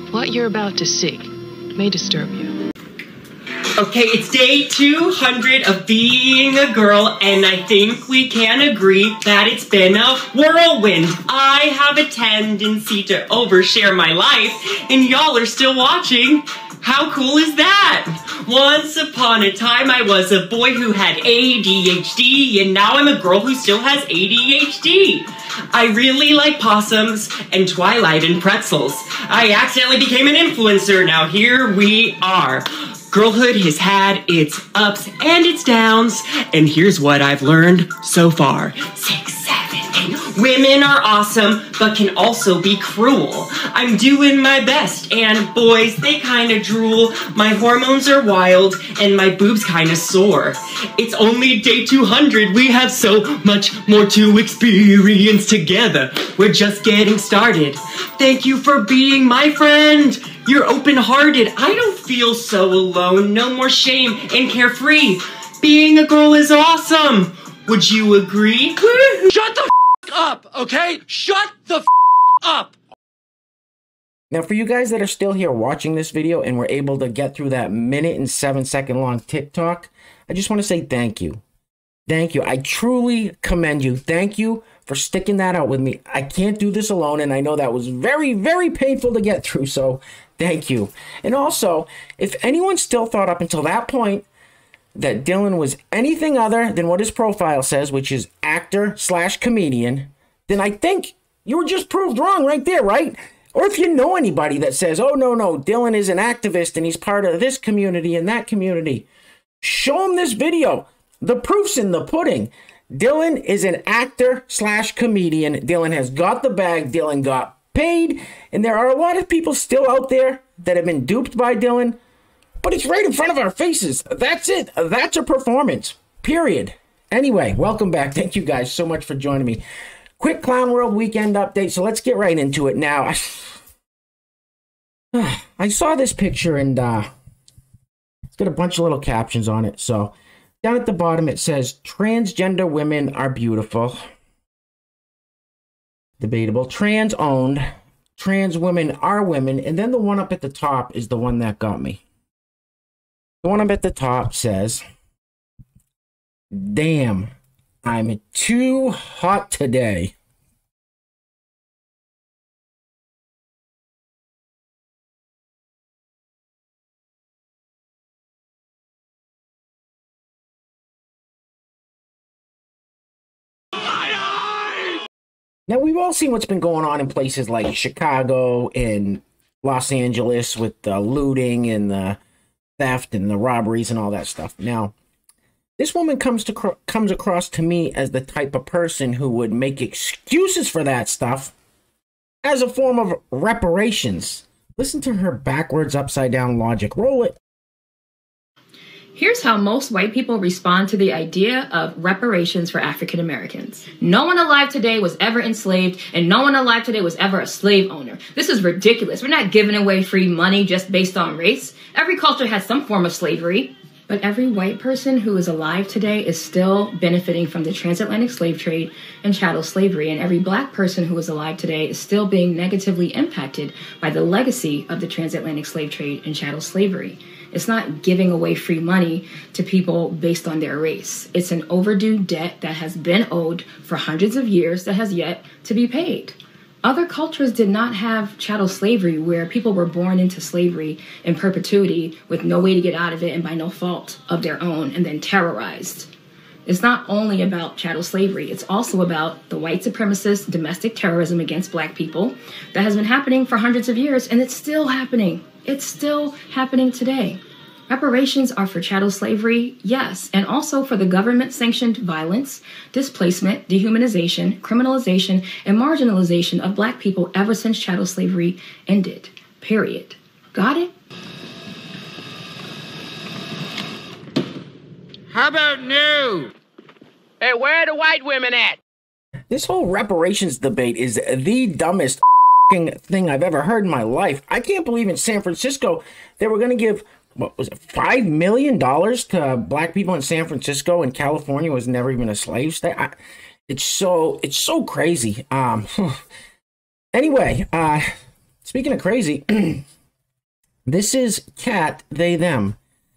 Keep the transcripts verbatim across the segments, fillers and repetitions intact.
What you're about to see may disturb you. Okay, it's day two hundred of being a girl, and I think we can agree that it's been a whirlwind. I have a tendency to overshare my life, and y'all are still watching. How cool is that? Once upon a time, I was a boy who had A D H D, and now I'm a girl who still has A D H D. I really like possums and Twilight and pretzels. I accidentally became an influencer. Now here we are. Girlhood has had its ups and its downs, and here's what I've learned so far. Six, seven, eight. Women are awesome, but can also be cruel. I'm doing my best, and boys, they kinda drool. My hormones are wild, and my boobs kinda sore. It's only day two hundred, we have so much more to experience together. We're just getting started. Thank you for being my friend. You're open-hearted. I don't feel so alone. No more shame and carefree. Being a girl is awesome. Would you agree? Shut the f up, okay? Shut the f up. Now, for you guys that are still here watching this video and were able to get through that minute and seven second long TikTok, I just want to say thank you. Thank you. I truly commend you. Thank you for sticking that out with me. I can't do this alone, and I know that was very, very painful to get through, so thank you. And also, if anyone still thought up until that point that Dylan was anything other than what his profile says, which is actor slash comedian, then I think you were just proved wrong right there, right? Or if you know anybody that says, oh, no, no, Dylan is an activist and he's part of this community and that community, show them this video. The proof's in the pudding. Dylan is an actor slash comedian. Dylan has got the bag. Dylan got paid. And there are a lot of people still out there that have been duped by Dylan. But it's right in front of our faces. That's it. That's a performance. Period. Anyway, welcome back. Thank you guys so much for joining me. Quick Clown World weekend update. So let's get right into it now. I, I saw this picture and uh, it's got a bunch of little captions on it. So down at the bottom, it says, transgender women are beautiful. Debatable. Trans owned. Trans women are women. And then the one up at the top is the one that got me. The one up at the top says, damn, I'm too hot today. Now, we've all seen what's been going on in places like Chicago and Los Angeles with the looting and the theft and the robberies and all that stuff. Now, this woman comes to comes across to me as the type of person who would make excuses for that stuff as a form of reparations. Listen to her backwards, upside down logic. Roll it. Here's how most white people respond to the idea of reparations for African Americans. No one alive today was ever enslaved, and no one alive today was ever a slave owner. This is ridiculous. We're not giving away free money just based on race. Every culture has some form of slavery. But every white person who is alive today is still benefiting from the transatlantic slave trade and chattel slavery. And every black person who is alive today is still being negatively impacted by the legacy of the transatlantic slave trade and chattel slavery. It's not giving away free money to people based on their race. It's an overdue debt that has been owed for hundreds of years that has yet to be paid. Other cultures did not have chattel slavery where people were born into slavery in perpetuity with no way to get out of it and by no fault of their own and then terrorized. It's not only about chattel slavery, it's also about the white supremacist domestic terrorism against black people that has been happening for hundreds of years, and it's still happening. It's still happening today. Reparations are for chattel slavery, yes, and also for the government-sanctioned violence, displacement, dehumanization, criminalization, and marginalization of black people ever since chattel slavery ended. Period. Got it? How about new? Hey, where are the white women at? This whole reparations debate is the dumbest thing I've ever heard in my life. I can't believe in San Francisco they were going to give, what was it, five million dollars to black people in San Francisco, and California was never even a slave state. I, it's so, it's so crazy. Um, anyway, uh, speaking of crazy, This is Cat, they, them.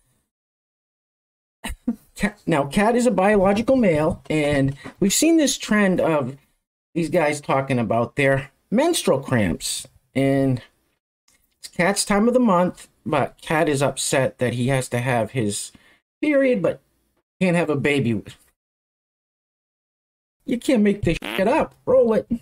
Cat, now, Cat is a biological male, and we've seen this trend of these guys talking about their menstrual cramps. And it's Cat's time of the month, but Cat is upset that he has to have his period, but can't have a baby. You can't make this shit up. Roll it.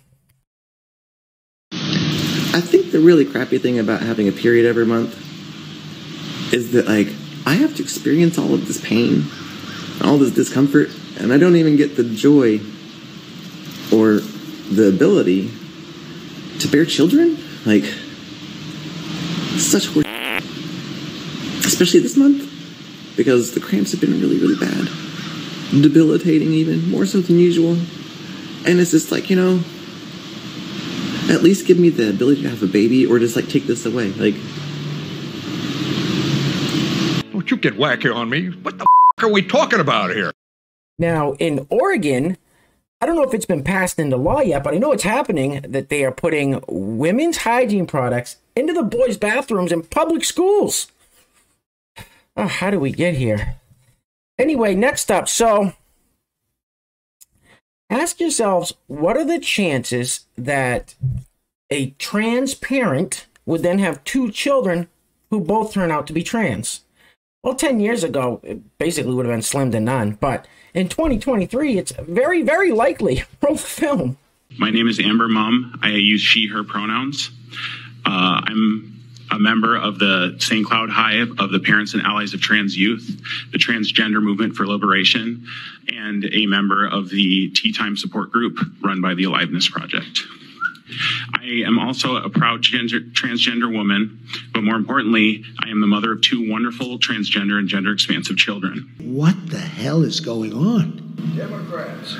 I think the really crappy thing about having a period every month is that, like, I have to experience all of this pain, all this discomfort, and I don't even get the joy or the ability to bear children. Like, such horse, especially this month, because the cramps have been really, really bad, debilitating, even more so than usual. And it's just like, you know, at least give me the ability to have a baby, or just like take this away. Like, don't you get wacky on me. What the f are we talking about here? Now, in Oregon, I don't know if it's been passed into law yet, but I know it's happening, that they are putting women's hygiene products into the boys' bathrooms in public schools. Oh, how do we get here? Anyway, next up, so ask yourselves, what are the chances that a trans parent would then have two children who both turn out to be trans? Well, ten years ago, it basically would have been slim to none, but in twenty twenty-three, it's very, very likely. Roll the film. My name is Amber Mum. I use she, her pronouns. Uh, I'm a member of the Saint Cloud Hive of the Parents and Allies of Trans Youth, the Transgender Movement for Liberation, and a member of the Tea Time Support Group run by the Aliveness Project. I am also a proud gender, transgender woman, but more importantly, I am the mother of two wonderful transgender and gender expansive children. What the hell is going on? Democrats.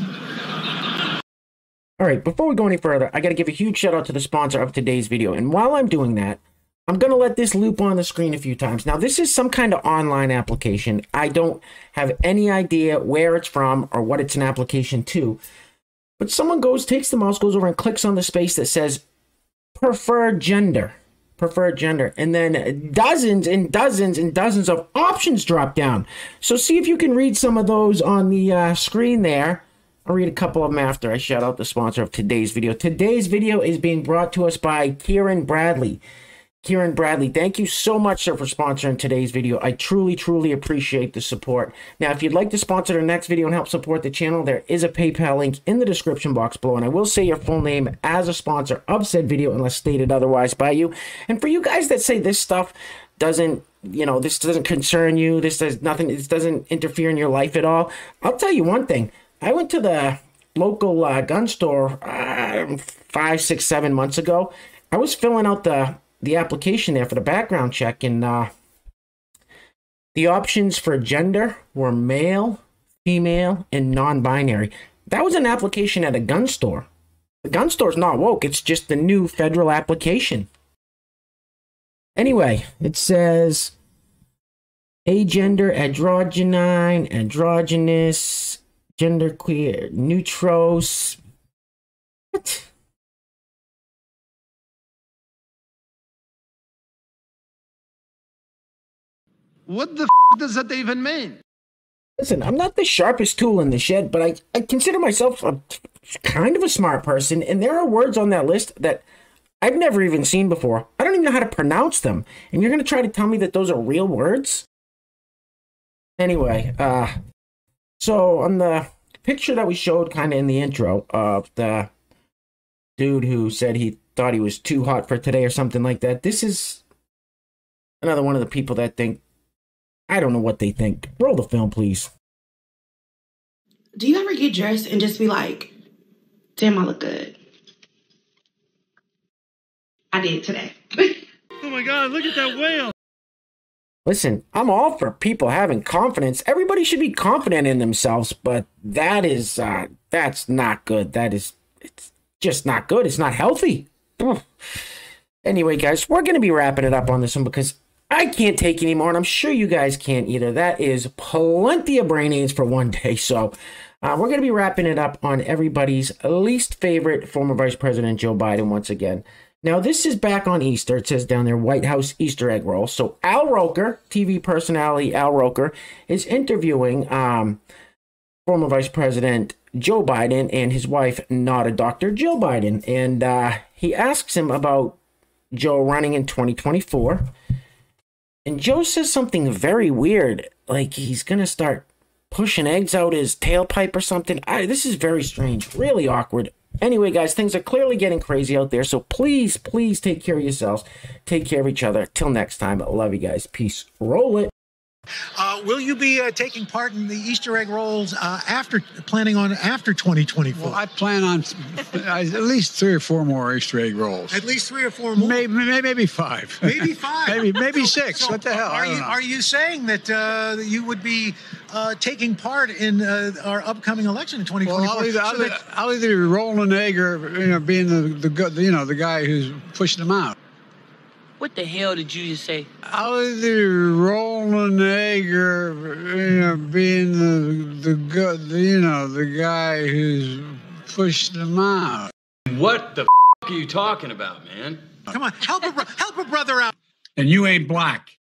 All right, before we go any further, I got to give a huge shout out to the sponsor of today's video. And while I'm doing that, I'm going to let this loop on the screen a few times. Now, this is some kind of online application. I don't have any idea where it's from or what it's an application to. But someone goes, takes the mouse, goes over and clicks on the space that says preferred gender. Preferred gender. And then dozens and dozens and dozens of options drop down. So see if you can read some of those on the uh, screen there. I'll read a couple of them after I shout out the sponsor of today's video. Today's video is being brought to us by Kieran Bradley. Kieran Bradley, thank you so much, sir, for sponsoring today's video. I truly, truly appreciate the support. Now, if you'd like to sponsor the next video and help support the channel, there is a PayPal link in the description box below, and I will say your full name as a sponsor of said video unless stated otherwise by you. And for you guys that say this stuff doesn't, you know, this doesn't concern you, this does nothing, this doesn't interfere in your life at all, I'll tell you one thing. I went to the local uh, gun store uh, five, six, seven months ago. I was filling out the the application there for the background check, and uh, the options for gender were male, female, and non-binary. That was an application at a gun store. The gun store's not woke. It's just the new federal application. Anyway, it says agender, androgyne, androgynous, genderqueer, neutros. What? What the f does that even mean? Listen, I'm not the sharpest tool in the shed, but I, I consider myself a kind of a smart person, and there are words on that list that I've never even seen before. I don't even know how to pronounce them, and you're going to try to tell me that those are real words? Anyway, uh, so on the picture that we showed kind of in the intro of the dude who said he thought he was too hot for today or something like that, this is another one of the people that think, I don't know what they think. Roll the film, please. Do you ever get dressed and just be like, damn, I look good? I did today. Oh my God, look at that whale. Listen, I'm all for people having confidence. Everybody should be confident in themselves, but that is, uh, that's not good. That is, it's just not good. It's not healthy. Ugh. Anyway, guys, we're going to be wrapping it up on this one because I can't take anymore, and I'm sure you guys can't either. That is plenty of brain aids for one day. So uh, we're going to be wrapping it up on everybody's least favorite former Vice President Joe Biden once again. Now, this is back on Easter. It says down there, White House Easter egg roll. So Al Roker, T V personality Al Roker, is interviewing um, former Vice President Joe Biden and his wife, not a doctor, Jill Biden. And uh, he asks him about Joe running in twenty twenty-four. And Joe says something very weird, like he's going to start pushing eggs out his tailpipe or something. I, this is very strange, really awkward. Anyway, guys, things are clearly getting crazy out there, so please, please take care of yourselves. Take care of each other. Till next time, I love you guys. Peace. Roll it. Uh, will you be uh, taking part in the Easter egg rolls uh, after, planning on after twenty twenty-four? Well, I plan on at least three or four more Easter egg rolls. At least three or four more? Maybe, maybe five. Maybe five? maybe maybe so, six. So what the hell? Are you, are you saying that uh, you would be uh, taking part in uh, our upcoming election in twenty twenty-four? Well, I'll either, so I'll, that... I'll either be rolling an egg or, you know, being the, the, you know, the guy who's pushing them out. What the hell did you just say? I'll either roll an egg or, you know, being the, the, the you know, the guy who's pushing them out. What the f*** are you talking about, man? Come on, help a, help a brother out. And you ain't black.